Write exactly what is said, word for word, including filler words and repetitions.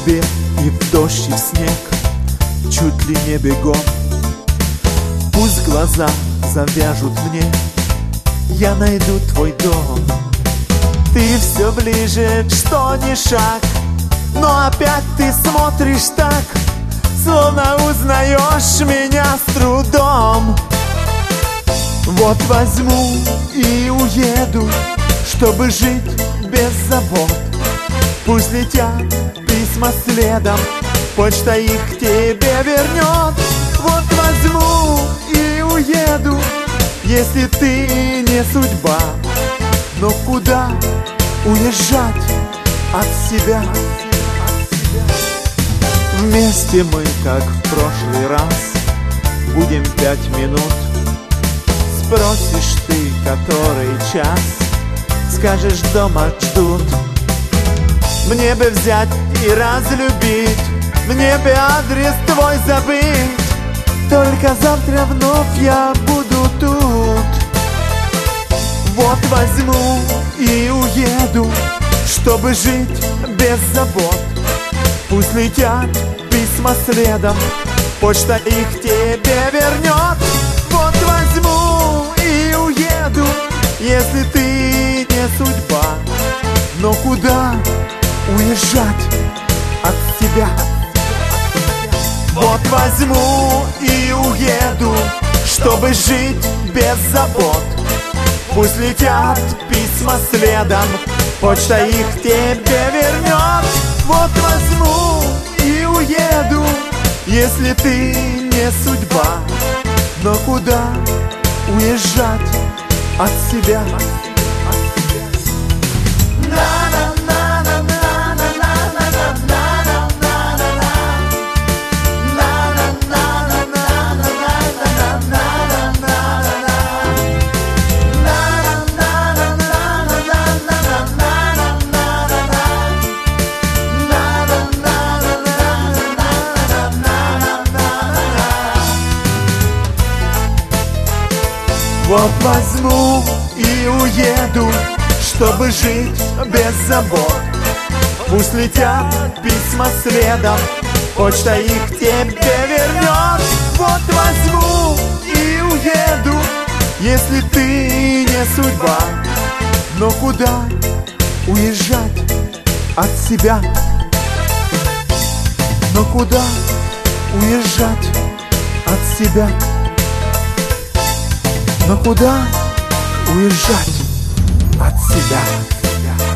тебе и в дождь, и в снег, чуть ли не бегом. Пусть глаза завяжут мне, я найду твой дом. Ты все ближе, что ни шаг, но опять ты смотришь так, словно узнаешь меня с трудом. Вот возьму и уеду, чтобы жить без забот. Пусть летят письма следом, почта их к тебе вернет. Вот возьму и уеду, если ты не судьба. Но куда уезжать от себя? Вместе мы, как в прошлый раз, будем пять минут. Спросишь ты, который час, скажешь, дома ждут. Мне бы взять и разлюбить, мне бы адрес твой забыть, только завтра вновь я буду тут. Вот возьму и уеду, чтобы жить без забот. Пусть летят письма следом, почта их тебе вернет. Вот возьму и уеду, если ты не судьба. Но куда уезжать от себя? Вот возьму и уеду, чтобы жить без забот. Пусть летят письма следом, почта их тебе вернет. Вот возьму и уеду, если ты не судьба. Но куда уезжать от себя? Вот возьму и уеду, чтобы жить без забот. Пусть летят письма следом, почта их тебе вернет. Вот возьму и уеду, если ты не судьба. Но куда уезжать от себя? Но куда уезжать от себя? Но куда уезжать от себя?